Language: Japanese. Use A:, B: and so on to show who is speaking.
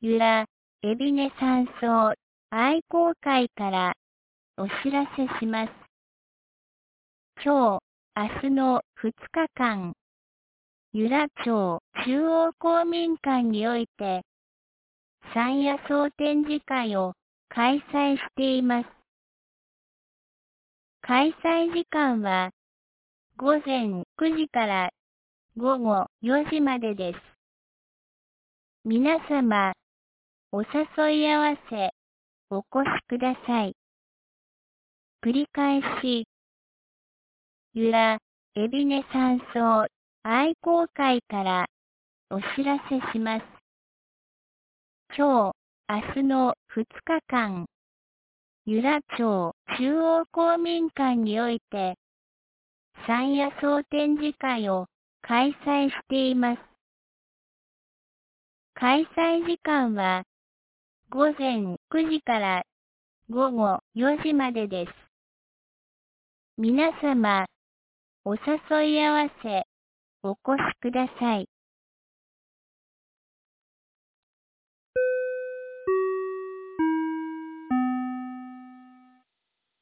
A: 由良海老根山荘愛好会からお知らせします。今日、明日の2日間、由良町中央公民館において、山野草展示会を開催しています。開催時間は午前9時から午後4時までです。皆様、お誘い合わせ、お越しください。繰り返し、由良海老根山荘愛好会からお知らせします。今日、明日の2日間、由良町中央公民館において、山野草展示会を開催しています。開催時間は午前9時から午後4時までです。皆様、お誘い合わせ、お越しください。